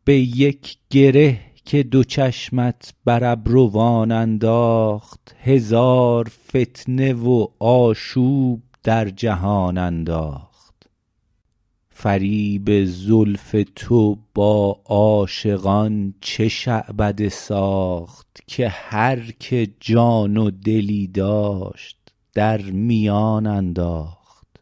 به یک گره که دو چشمت بر ابروان انداخت، هزار فتنه و آشوب در جهان انداخت. فریب زلف تو با عاشقان چه شعبده ساخت، که هر که جان و دلی داشت در میان انداخت.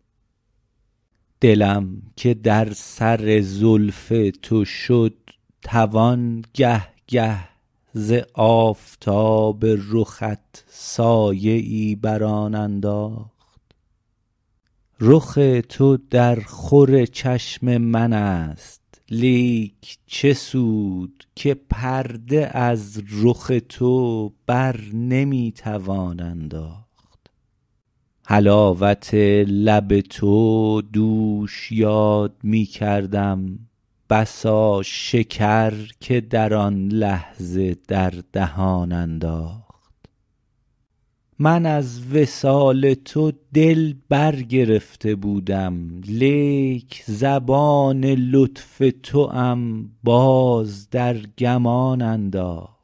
دلم که در سر زلف تو شد توان گه گه، ز آفتاب رخت سایه ای بر آن انداخت. رخ تو در خور چشم من است، لیک چه سود که پرده از رخ تو بر نمی توان انداخت. حلاوت لب تو دوش یاد می کردم، بسا شکر که در آن لحظه در دهان انداخت. من از وصال تو دل برگرفته بودم، لیک زبان لطف توام باز در گمان انداخت.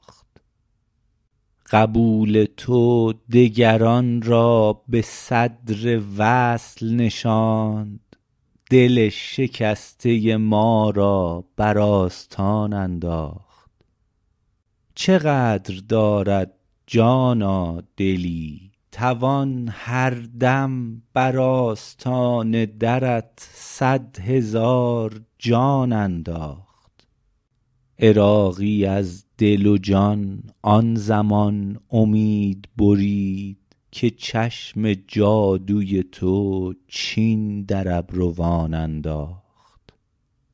قبول تو دگران را به صدر وصل نشاند، دل شکسته ما را بر آستان انداخت. چقدر دارد جانا دلی، توان هر دم بر آستان درت 100,000 جان انداخت. عراقی از دل و جان آن زمان امید برید، که چشم جادوی تو چین در ابروان انداخت.